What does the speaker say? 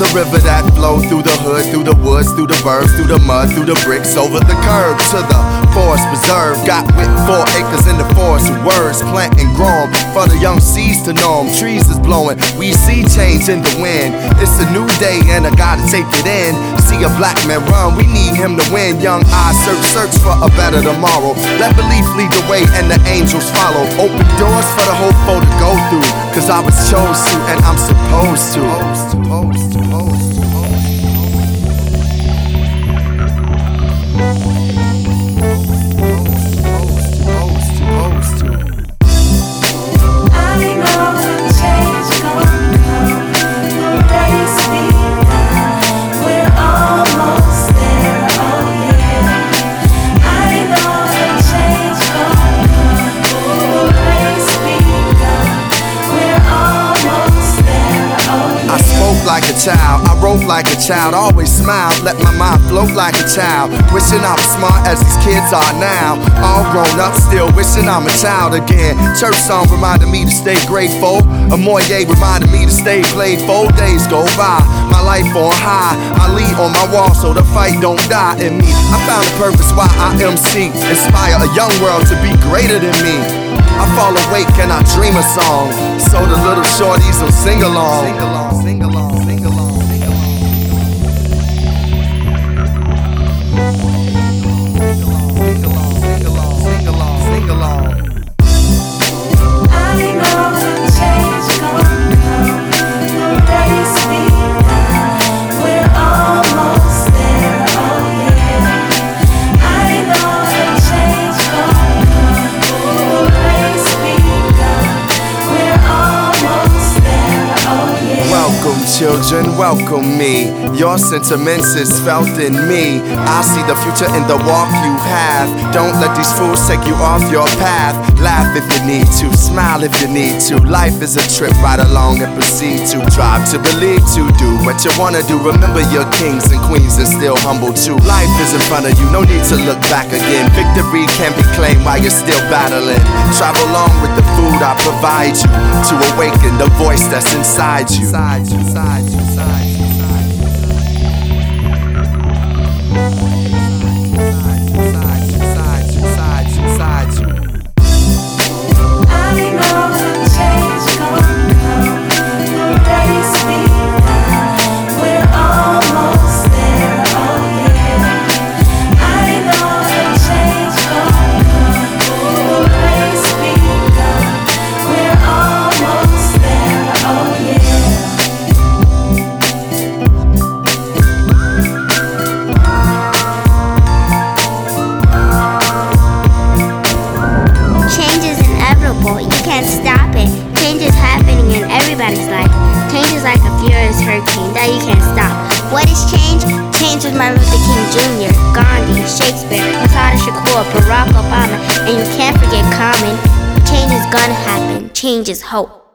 the river that flows through the hood, through the woods, through the burbs, through the mud, through the bricks, over the curb to the forest preserve. Got with 4 acres in the forest with words, plant and grow 'em for the young seeds to know 'em. Trees is blowing, we see change in the wind. It's a new day and I gotta take it in. See a black man run, we need him to win. Young eyes search for a better tomorrow. Let belief lead the way and the angels follow. Open doors for the hopeful to go through, 'cause I was chose to and I'm supposed to. Like a child, I wrote like a child, always smile, let my mind float like a child. Wishing I was smart as these kids are now. All grown up, still wishing I'm a child again. Church song reminded me to stay grateful. A Moye reminded me to stay playful. Days go by, my life on high. I lean on my wall so the fight don't die in me. I found a purpose why I MC. Inspire a young world to be greater than me. I fall awake and I dream a song, so the little shorties will sing along. Sing along, sing along, sing along, sing along. Sing along, sing along, sing along, sing along. I know the change gonna come, the race begun. We're almost there, oh yeah. I know the change gonna come, the race begun. We're almost there, oh yeah. Welcome children, welcome me. Your sentiments is felt in me. I see the future in the walk you have. Don't let these fools take you off your path. Laugh if you need to, smile if you need to. Life is a trip, ride along and proceed to drive to believe to do what you wanna do. Remember your kings and queens and still humble too. Life is in front of you, no need to look back again. Victory can be claimed while you're still battling. Travel along with the food I provide you to awaken the voice that's inside you. Inside you, inside you, inside you. Like a furious hurricane that you can't stop. What is change? Change was Martin Luther King Jr., Gandhi, Shakespeare, Masada Shakur, Barack Obama, and you can't forget Common. Change is gonna happen. Change is hope.